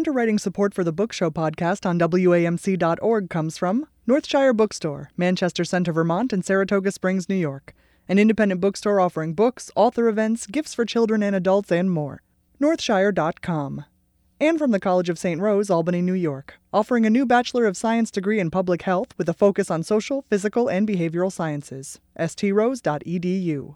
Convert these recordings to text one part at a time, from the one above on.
Underwriting support for the Book Show podcast on WAMC.org comes from Northshire Bookstore, Manchester Center, Vermont, and Saratoga Springs, New York. An independent bookstore offering books, author events, gifts for children and adults, and more. Northshire.com. And from the College of St. Rose, Albany, New York, offering a new Bachelor of Science degree in Public Health with a focus on social, physical, and behavioral sciences. strose.edu.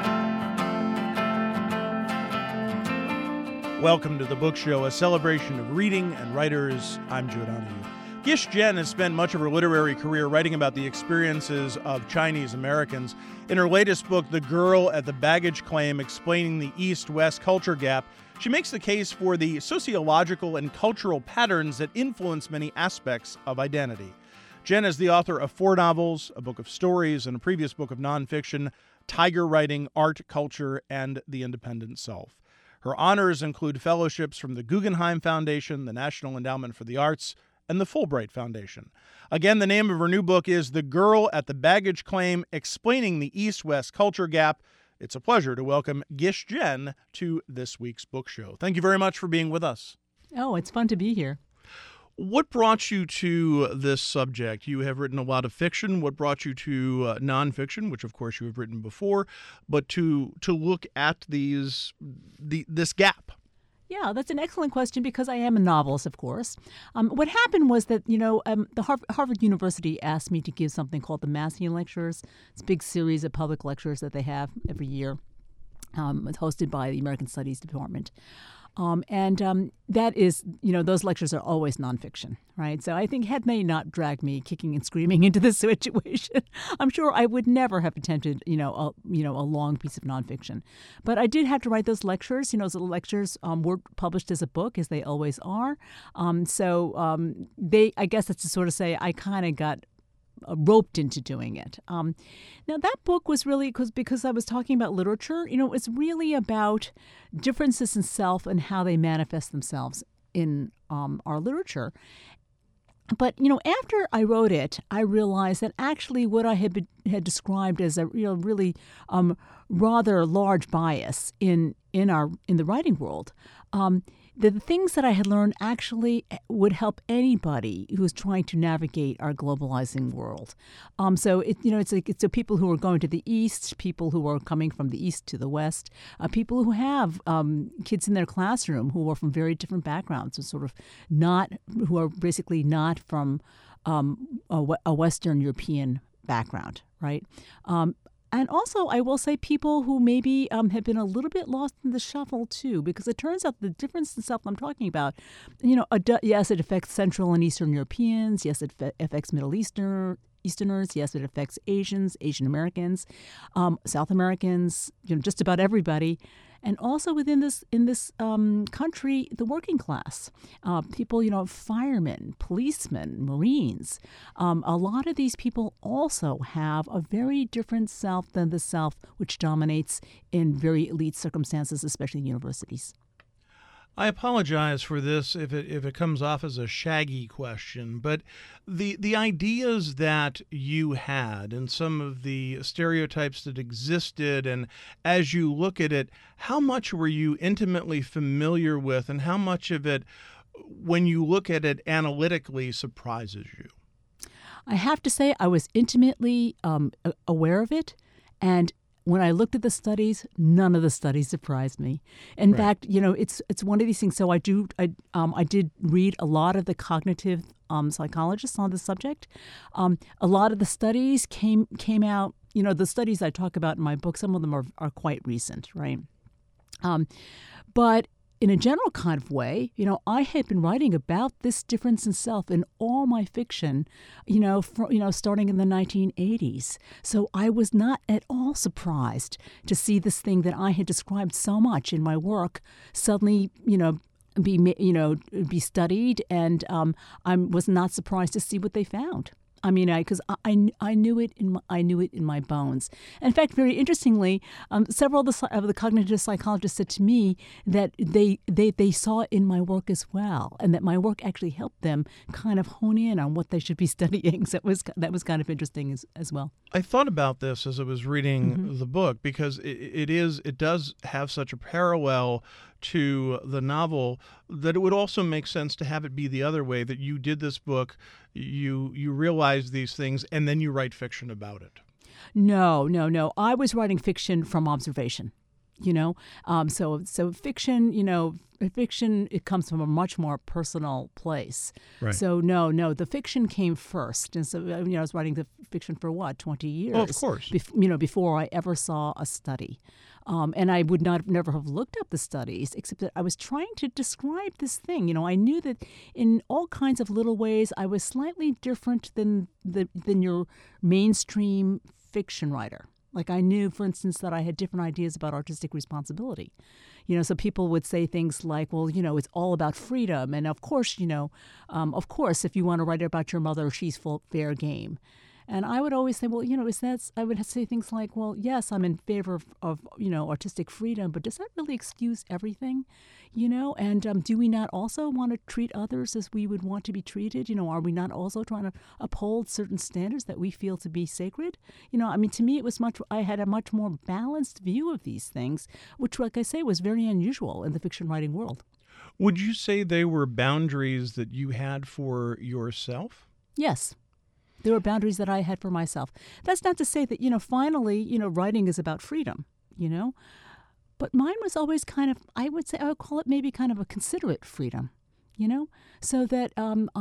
Welcome to the Book Show, a celebration of reading and writers. I'm Joe Donahue. Gish Jen has spent much of her literary career writing about the experiences of Chinese Americans. In her latest book, The Girl at the Baggage Claim, Explaining the East-West Culture Gap, she makes the case for the sociological and cultural patterns that influence many aspects of identity. Jen is the author of 4 novels, a book of stories, and a previous book of nonfiction, Tiger Writing, Art, Culture, and the Independent Self. Her honors include fellowships from the Guggenheim Foundation, the National Endowment for the Arts, and the Fulbright Foundation. Again, the name of her new book is The Girl at the Baggage Claim, Explaining the East-West Culture Gap. It's a pleasure to welcome Gish Jen to this week's book show. Thank you very much for being with us. Oh, it's fun to be here. What brought you to this subject? You have written a lot of fiction. What brought you to nonfiction, which of course you have written before, but to look at this gap? Yeah, that's an excellent question because I am a novelist, of course. What happened was that, the Harvard University asked me to give something called the Massey Lectures. It's a big series of public lectures that they have every year. It's hosted by the American Studies Department. That is, those lectures are always nonfiction, right? So I think had they not dragged me kicking and screaming into this situation, I'm sure I would never have attempted, a long piece of nonfiction. But I did have to write those lectures. So the lectures were published as a book, as they always are. I guess that's to sort of say I kind of got roped into doing it. Now, that book was really because I was talking about literature. It's really about differences in self and how they manifest themselves in our literature. But, after I wrote it, I realized that actually what I had described as a really rather large bias in the writing world, the things that I had learned actually would help anybody who is trying to navigate our globalizing world. So it's people who are going to the East, people who are coming from the East to the West, people who have kids in their classroom who are from very different backgrounds, who are basically not from a Western European background, right? And also, I will say people who maybe have been a little bit lost in the shuffle, too, because it turns out the difference in self I'm talking about, yes, it affects Central and Eastern Europeans. Yes, it affects Middle Easterners. Yes, it affects Asians, Asian Americans, South Americans, just about everybody. And also in this country, the working class, people, firemen, policemen, Marines. A lot of these people also have a very different self than the self which dominates in very elite circumstances, especially universities. I apologize for this if it comes off as a shaggy question, but the ideas that you had and some of the stereotypes that existed, and as you look at it, how much were you intimately familiar with, and how much of it, when you look at it analytically, surprises you? I have to say I was intimately aware of it, and when I looked at the studies, none of the studies surprised me. In fact, it's one of these things. So I did read a lot of the cognitive psychologists on the subject. A lot of the studies came out. The studies I talk about in my book, some of them are quite recent, right? But in a general kind of way, I had been writing about this difference in self in all my fiction, starting in the 1980s. So I was not at all surprised to see this thing that I had described so much in my work suddenly, be studied, and I was not surprised to see what they found. I mean, because I knew it in my bones. In fact, very interestingly, several of the cognitive psychologists said to me that they saw it in my work as well, and that my work actually helped them kind of hone in on what they should be studying. So that was kind of interesting as well. I thought about this as I was reading the book, because it does have such a parallel to the novel, that it would also make sense to have it be the other way, that you did this book, you realize these things, and then you write fiction about it. No. I was writing fiction from observation. So fiction, it comes from a much more personal place. Right. So no, the fiction came first. And so, I was writing the fiction for 20 years? Oh, of course. Before I ever saw a study. And I would never have looked up the studies, except that I was trying to describe this thing. I knew that in all kinds of little ways, I was slightly different than your mainstream fiction writer. Like I knew, for instance, that I had different ideas about artistic responsibility. So people would say things like, well, it's all about freedom. And of course, if you want to write about your mother, she's fair game. And I would always say, well, I would say things like, well, yes, I'm in favor of artistic freedom, but does that really excuse everything? And do we not also want to treat others as we would want to be treated? Are we not also trying to uphold certain standards that we feel to be sacred? To me, I had a much more balanced view of these things, which, like I say, was very unusual in the fiction writing world. Would you say they were boundaries that you had for yourself? Yes. There were boundaries that I had for myself. That's not to say that, finally, writing is about freedom, But mine was always kind of, I would call it maybe kind of a considerate freedom, So that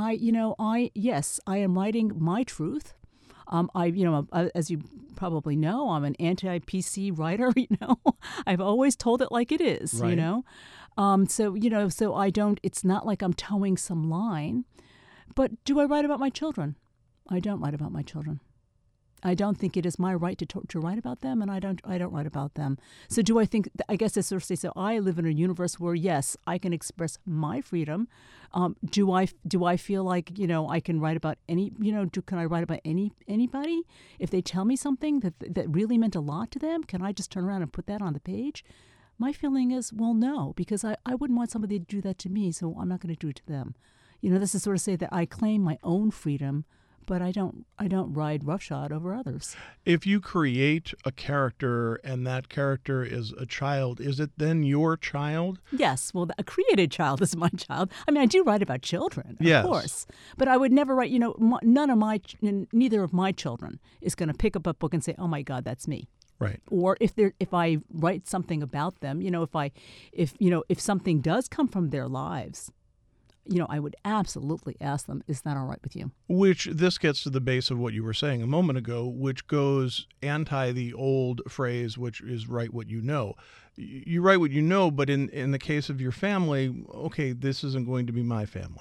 I am writing my truth. As you probably know, I'm an anti-PC writer, I've always told it like it is, right. So I don't, it's not like I'm towing some line. But do I write about my children? I don't write about my children. I don't think it is my right to write about them, and I don't write about them. So do I think? I guess I sort of say, so I live in a universe where yes, I can express my freedom. Do I feel like I can write about any? Can I write about anybody if they tell me something that really meant a lot to them? Can I just turn around and put that on the page? My feeling is, well, no, because I wouldn't want somebody to do that to me, so I'm not going to do it to them. This is sort of say that I claim my own freedom, but I don't ride roughshod over others. If you create a character and that character is a child, is it then your child? Yes. Well, a created child is my child. I do write about children, of course. But I would never write, neither of my children is going to pick up a book and say, oh, my God, that's me. Right. Or if I write something about them, if something does come from their lives, I would absolutely ask them, is that all right with you? Which this gets to the base of what you were saying a moment ago, which goes anti the old phrase, which is write what you know. You write what you know, but in the case of your family, okay, this isn't going to be my family.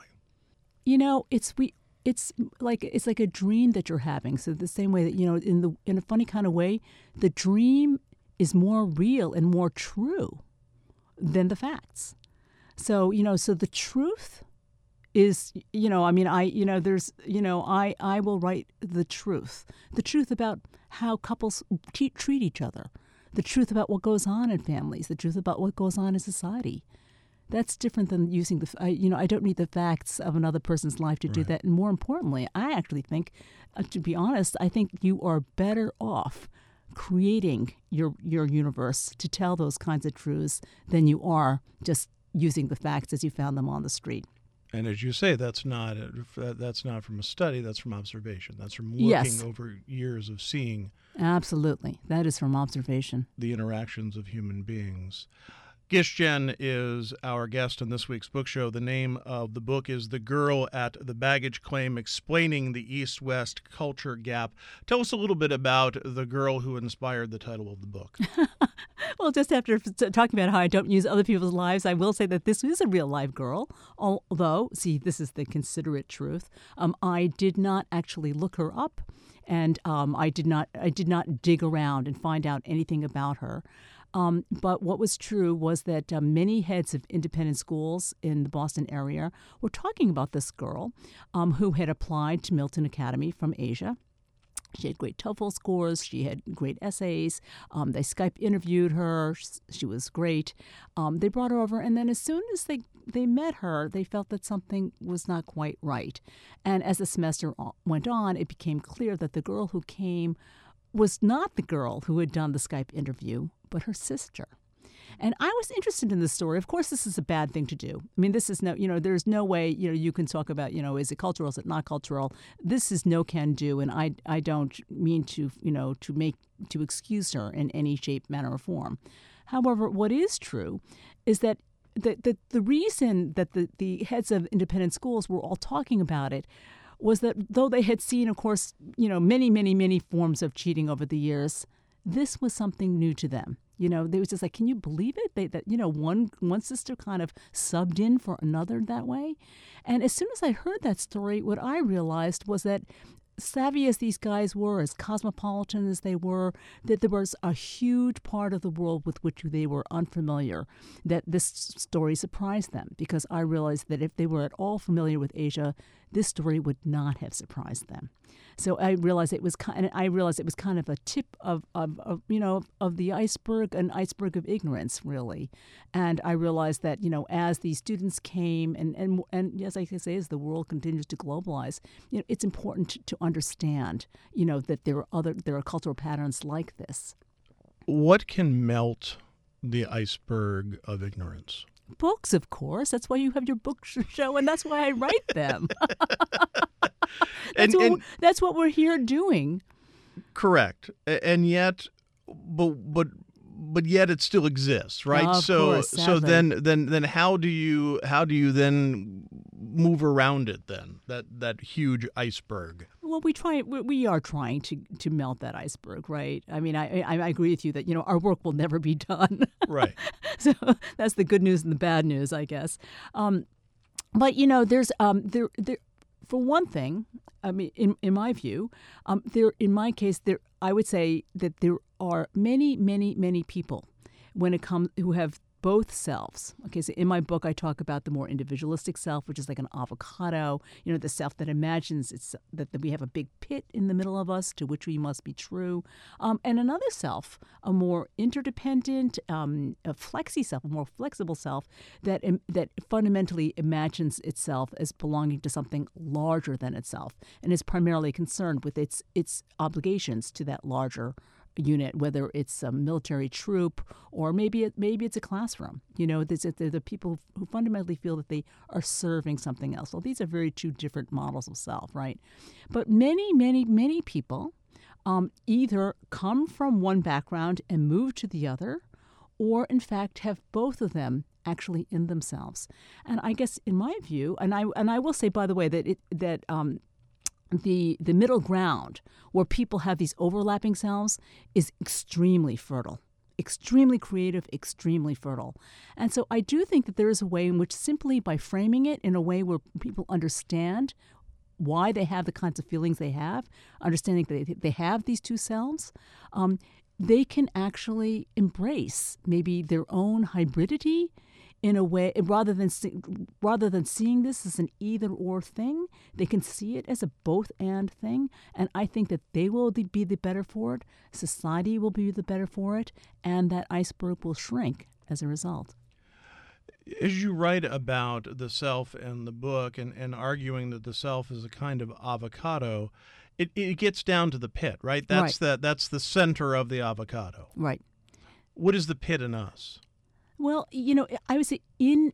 It's like a dream that you're having. So the same way that, in a funny kind of way, the dream is more real and more true than the facts. So, so the truth is, I will write the truth about how couples treat each other, the truth about what goes on in families, the truth about what goes on in society. That's different than using I don't need the facts of another person's life to do that. And more importantly, I actually think, to be honest, I think you are better off creating your universe to tell those kinds of truths than you are just using the facts as you found them on the street. And as you say, that's not from a study. That's from observation. That's from looking over years of seeing. Absolutely. That is from observation. The interactions of human beings. Gish Jen is our guest on this week's book show. The name of the book is The Girl at the Baggage Claim, Explaining the East-West Culture Gap. Tell us a little bit about the girl who inspired the title of the book. Well, just after talking about how I don't use other people's lives, I will say that this is a real live girl. Although, see, this is the considerate truth. I did not actually look her up, and I did not dig around and find out anything about her. But what was true was that many heads of independent schools in the Boston area were talking about this girl who had applied to Milton Academy from Asia. She had great TOEFL scores. She had great essays. They Skype interviewed her. She was great. They brought her over, and then as soon as they met her, they felt that something was not quite right. And as the semester went on, it became clear that the girl who came was not the girl who had done the Skype interview, but her sister. And I was interested in this story. Of course, this is a bad thing to do. I mean, this is no, there's no way, you can talk about, is it cultural, is it not cultural? This is no can do, and I don't mean to, to excuse her in any shape, manner, or form. However, what is true is that the reason that the heads of independent schools were all talking about it was that though they had seen, of course, many, many, many forms of cheating over the years, this was something new to them. They was just like, can you believe it? One sister kind of subbed in for another that way. And as soon as I heard that story, what I realized was that savvy as these guys were, as cosmopolitan as they were, that there was a huge part of the world with which they were unfamiliar, that this story surprised them, because I realized that if they were at all familiar with Asia, this story would not have surprised them. So I realized it was kind of a tip of the iceberg, an iceberg of ignorance, really. And I realized that, as these students came and as I say, as the world continues to globalize, it's important to understand, that there are cultural patterns like this. What can melt the iceberg of ignorance? Books, of course. That's why you have your book show, and that's why I write them. That's what we're here doing. Correct. And yet, but yet it still exists, right? Of course, so sadly. then how do you then move around it then? That huge iceberg. Well, we are trying to melt that iceberg, right? I mean, I agree with you that, our work will never be done. Right. So that's the good news and the bad news, I guess. But, there's there for one thing, I mean, in my view, in my case, I would say that there are many, many, many people who have both selves. Okay, so in my book, I talk about the more individualistic self, which is like an avocado, the self that imagines that we have a big pit in the middle of us to which we must be true. And another self, a more interdependent, a flexi self, a more flexible self that fundamentally imagines itself as belonging to something larger than itself and is primarily concerned with its obligations to that larger unit, whether it's a military troop or maybe it's a classroom. They're the people who fundamentally feel that they are serving something else. Well, these are very two different models of self, right? But many, many, many people either come from one background and move to the other, or in fact have both of them actually in themselves. And I guess in my view, and I will say, by the way, that the middle ground where people have these overlapping selves is extremely fertile, extremely creative, extremely fertile. And so I do think that there is a way in which simply by framing it in a way where people understand why they have the kinds of feelings they have, understanding that they have these two selves, they can actually embrace maybe their own hybridity in a way, rather than seeing this as an either-or thing, they can see it as a both-and thing. And I think that they will be the better for it, society will be the better for it, and that iceberg will shrink as a result. As you write about the self in the book and arguing that the self is a kind of avocado, it gets down to the pit, right? That's the center of the avocado. Right. What is the pit in us? Well, I would say in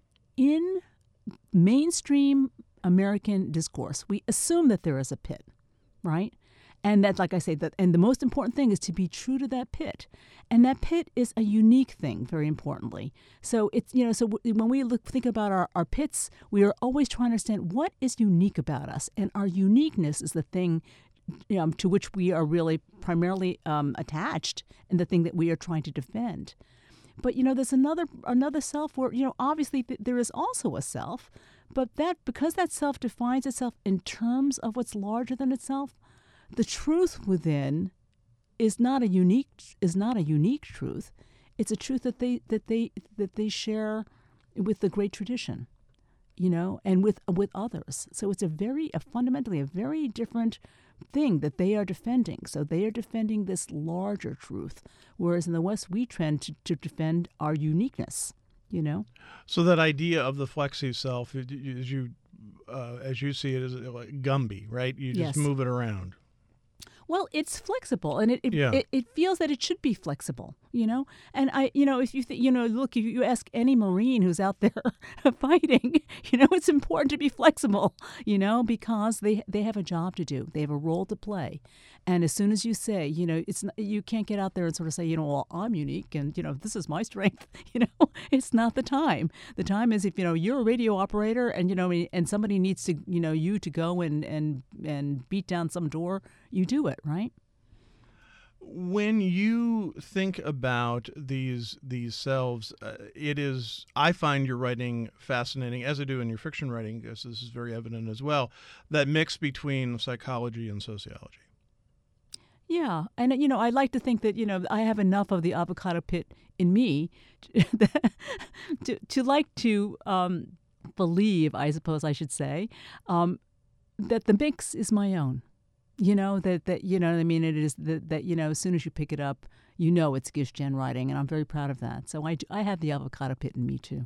mainstream American discourse, we assume that there is a pit, right? And that, like I say, and the most important thing is to be true to that pit. And that pit is a unique thing, very importantly. So it's, so when we think about our pits, we are always trying to understand what is unique about us. And our uniqueness is the thing to which we are really primarily attached, and the thing that we are trying to defend. But, there's another self where, obviously there is also a self, but because that self defines itself in terms of what's larger than itself, the truth within is not a unique truth. It's a truth that they share with the great tradition, and with others. So it's fundamentally a very different thing that they are defending. So they are defending this larger truth, whereas in the West we tend to defend our uniqueness. So that idea of the flexi self, as you see it, is like Gumby, right? You just move it around. Well, it's flexible, and Yeah. it feels that it should be flexible, And if you look, if you ask any Marine who's out there fighting, it's important to be flexible, because they have a job to do, they have a role to play, and as soon as you say, you can't get out there and sort of say, well, I'm unique, and this is my strength, it's not the time. The time is if you're a radio operator, and and somebody needs to you to go and beat down some door, you do it, right? When you think about these selves, I find your writing fascinating, as I do in your fiction writing, because this is very evident as well, that mix between psychology and sociology. Yeah, and I like to think that I have enough of the avocado pit in me to like to believe, I suppose I should say, that the mix is my own. That you know what I mean. It is that as soon as you pick it up, it's Gish Jen writing, and I'm very proud of that. So I have the avocado pit in me too.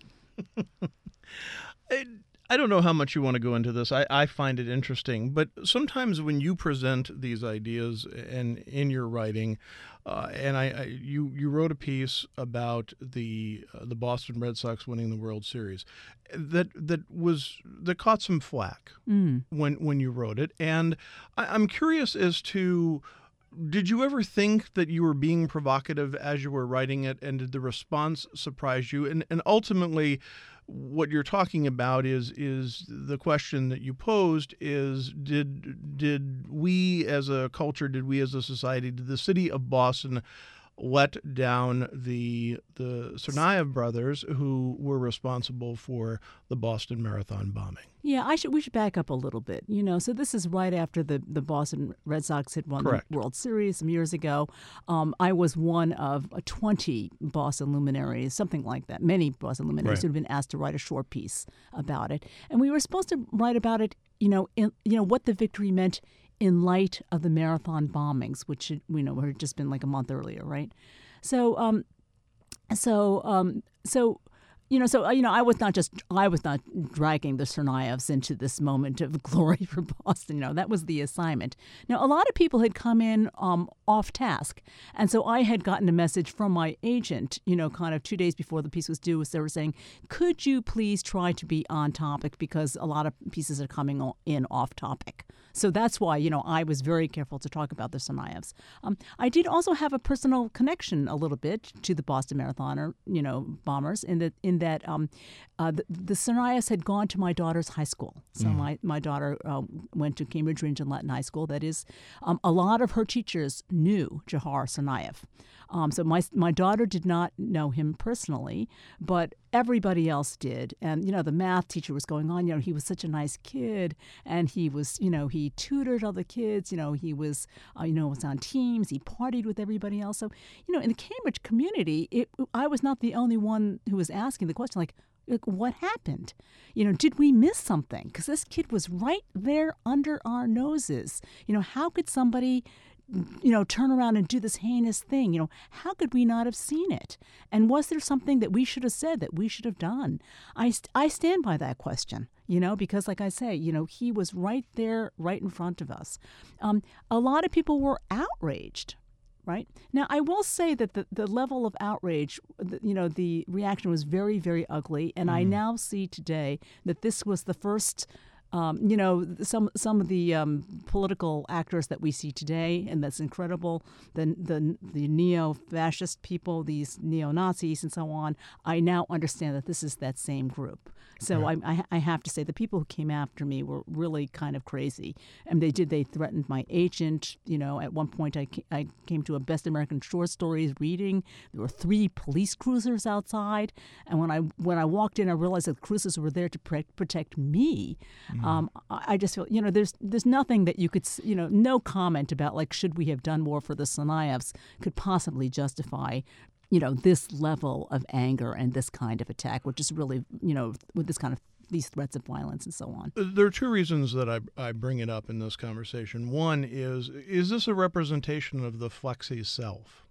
I don't know how much you want to go into this. I find it interesting, but sometimes when you present these ideas and in your writing, and you wrote a piece about the Boston Red Sox winning the World Series, that caught some flack when you wrote it, and I'm curious as to, did you ever think that you were being provocative as you were writing it, and did the response surprise you? And ultimately, what you're talking about is the question that you posed is, did we as a culture, did we as a society, did the city of Boston let down the Tsarnaev brothers, who were responsible for the Boston Marathon bombing? Yeah, we should back up a little bit. So this is right after the Boston Red Sox had won Correct. the World Series some years ago. I was one of 20 Boston luminaries, something like that, many Boston luminaries Right. who had been asked to write a short piece about it, and we were supposed to write about it, what the victory meant in light of the marathon bombings, which had just been like a month earlier, right? So I was not dragging the Tsarnaevs into this moment of glory for Boston. That was the assignment. Now, a lot of people had come in off task, and so I had gotten a message from my agent, kind of 2 days before the piece was due. They were saying, "Could you please try to be on topic, because a lot of pieces are coming in off topic." So that's why I was very careful to talk about the Tsarnaevs. I did also have a personal connection a little bit to the Boston Marathon bombers in that the Tsarnaevs had gone to my daughter's high school. So my daughter went to Cambridge Ringe and Latin High School. That is, a lot of her teachers knew Dzhokhar Tsarnaev. So my daughter did not know him personally, but everybody else did. And, the math teacher was going on, he was such a nice kid, and he was, he tutored other kids, he was, was on teams, he partied with everybody else. So, in the Cambridge community, I was not the only one who was asking the question, like, what happened? Did we miss something? Because this kid was right there under our noses. How could somebody turn around and do this heinous thing? How could we not have seen it? And was there something that we should have said, that we should have done? I stand by that question, because like I say, he was right there, right in front of us. A lot of people were outraged. Right? Now, I will say that the level of outrage, the reaction was very, very ugly. And I now see today that this was the first, some of the political actors that we see today, and that's incredible, the neo-fascist people, these neo-Nazis and so on, I now understand that this is that same group. So right. I have to say the people who came after me were really kind of crazy. And they threatened my agent. At one point I came to a Best American Short Stories reading. There were 3 police cruisers outside. And when I walked in, I realized that the cruisers were there to protect me. I just feel, there's nothing that you could, no comment about, like, should we have done more for the Tsarnaevs could possibly justify this level of anger and this kind of attack, which is really, with this kind of these threats of violence and so on. There are 2 reasons that I bring it up in this conversation. One is this a representation of the Flexi self?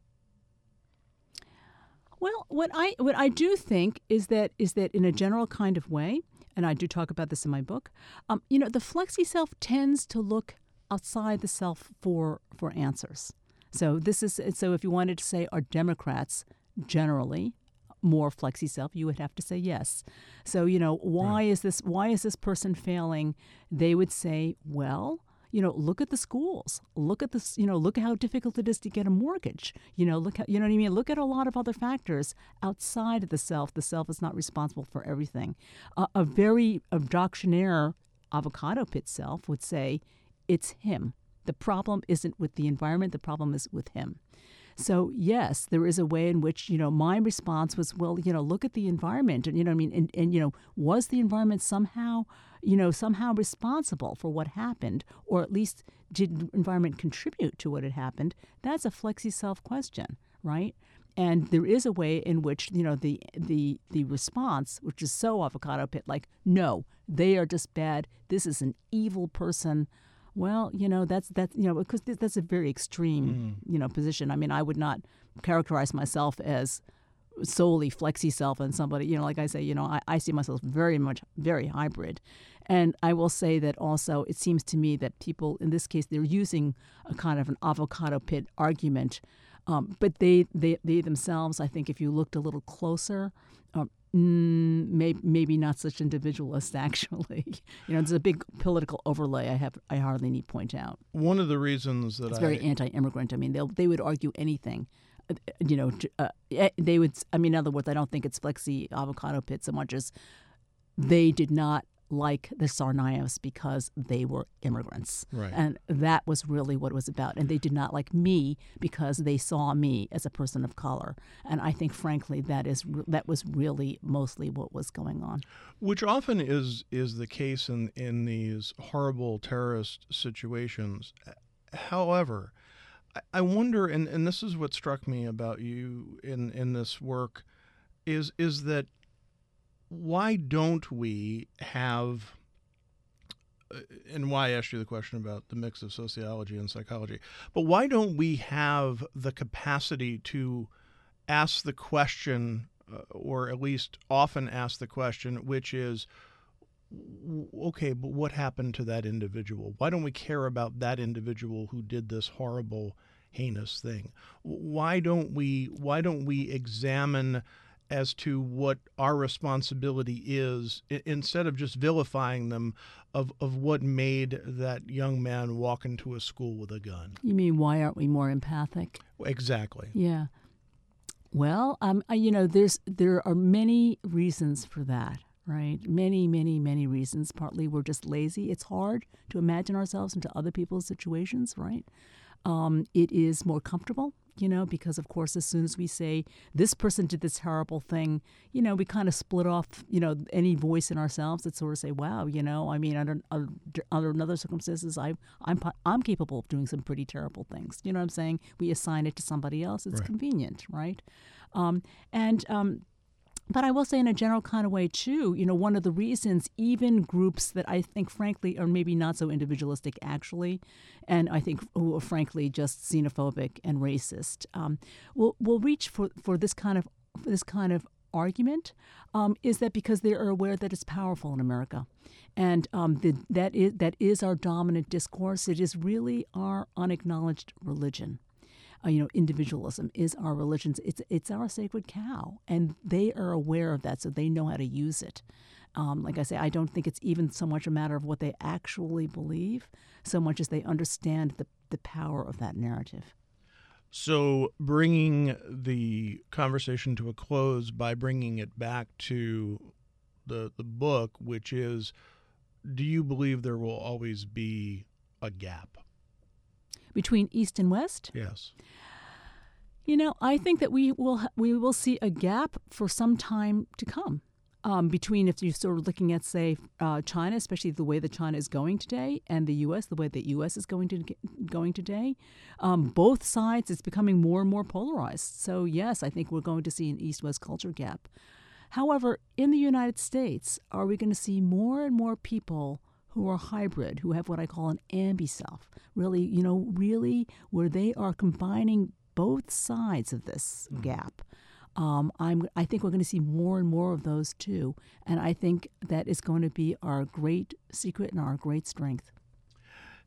Well, what I do think is that in a general kind of way, and I do talk about this in my book, the Flexi self tends to look outside the self for answers. So if you wanted to say, are Democrats generally more flexi self, you would have to say yes. So, why is this person failing? They would say, well, look at the schools. Look at this, look at how difficult it is to get a mortgage. Look how, you know what I mean? Look at a lot of other factors outside of the self. The self is not responsible for everything. A very doctrinaire avocado pit self would say, it's him. The problem isn't with the environment. The problem is with him. So, yes, there is a way in which, my response was, well, look at the environment. And, was the environment somehow responsible for what happened? Or at least did the environment contribute to what had happened? That's a flexi self question, right? And there is a way in which, the response, which is so avocado pit, like, no, they are just bad. This is an evil person. Well, that's because that's a very extreme, position. I mean, I would not characterize myself as solely flexi self and somebody, like I say, I see myself very hybrid. And I will say that also it seems to me that people, in this case, they're using a kind of an avocado pit argument. But they themselves, I think if you looked a little closer, maybe not such individualists, actually. There's a big political overlay I hardly need point out. One of the reasons that it's very anti-immigrant. I mean, they would argue anything. They would. I mean, in other words, I don't think it's flexi avocado pit so much as they did not like the Tsarnaevs because they were immigrants. Right. And that was really what it was about. And they did not like me because they saw me as a person of color. And I think, frankly, that was really mostly what was going on. Which often is the case in these horrible terrorist situations. However, I wonder, and this is what struck me about you in this work, is that why don't we have, and why I asked you the question about the mix of sociology and psychology, but why don't we have the capacity to ask the question, or at least often ask the question, which is, okay, but what happened to that individual? Why don't we care about that individual who did this horrible, heinous thing? Why don't we examine as to what our responsibility is, instead of just vilifying them, of what made that young man walk into a school with a gun? You mean, why aren't we more empathic? Exactly. Yeah. Well, there are many reasons for that, right? Many, many, many reasons. Partly we're just lazy. It's hard to imagine ourselves into other people's situations, right? It is more comfortable, because, of course, as soon as we say this person did this horrible thing, we kind of split off, any voice in ourselves that sort of say, wow, I mean, under other circumstances, I'm capable of doing some pretty terrible things. You know what I'm saying? We assign it to somebody else. It's right. Convenient, right? But I will say in a general kind of way, too, one of the reasons even groups that I think, frankly, are maybe not so individualistic, actually, and I think who are, frankly, just xenophobic and racist, will reach for this kind of argument, is that because they are aware that it's powerful in America. And that is our dominant discourse. It is really our unacknowledged religion. Individualism is our religion. It's our sacred cow, and they are aware of that, so they know how to use it. Like I say, I don't think it's even so much a matter of what they actually believe, so much as they understand the power of that narrative. So bringing the conversation to a close by bringing it back to the book, which is, do you believe there will always be a gap between East and West? Yes. I think that we will see a gap for some time to come between, if you're sort of looking at, say, China, especially the way that China is going today, and the U.S., the way that U.S. is going today. Both sides, it's becoming more and more polarized. So, yes, I think we're going to see an East-West culture gap. However, in the United States, are we going to see more and more people who are hybrid, who have what I call an ambi-self, really where they are combining both sides of this gap? I think we're going to see more and more of those too, and I think that is going to be our great secret and our great strength.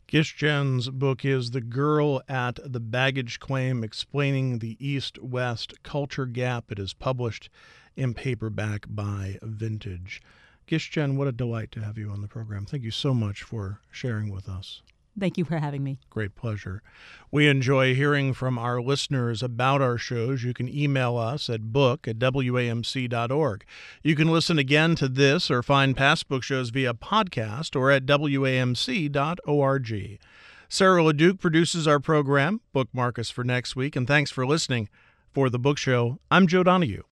Gish Jen's book is The Girl at the Baggage Claim, Explaining the East-West Culture Gap. It is published in paperback by Vintage. Gish Jen, what a delight to have you on the program. Thank you so much for sharing with us. Thank you for having me. Great pleasure. We enjoy hearing from our listeners about our shows. You can email us at book@wamc.org. You can listen again to this or find past book shows via podcast or at wamc.org. Sarah LeDuc produces our program. Bookmark us for next week, and thanks for listening. For The Book Show, I'm Joe Donahue.